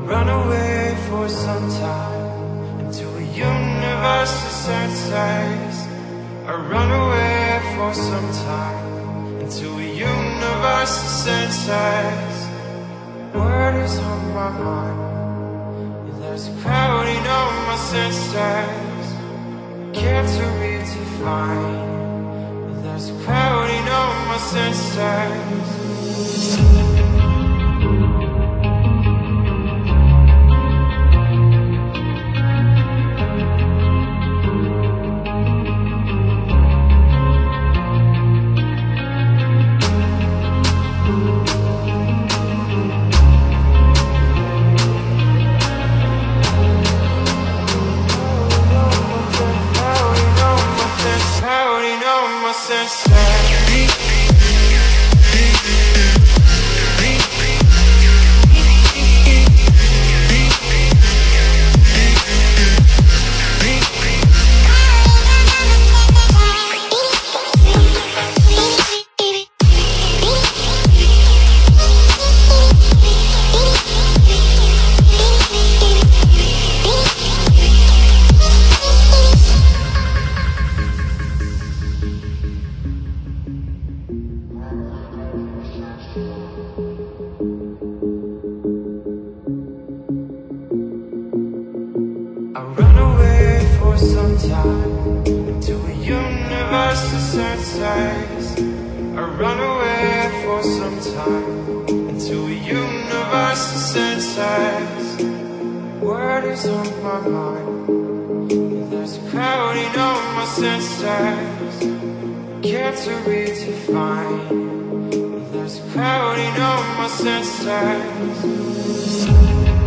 run away for some time into a universe of senses. I run away for some time into a universe of senses. Word is on my mind, and there's a crowding on my senses. Can't to redefine, and there's a crowding on my senses. I run away for some time into a universe of senses. I run away for some time into a universe of senses. Word is on my mind, and there's a crowding on my senses. Can't to redefine, and there's a crowding on my senses.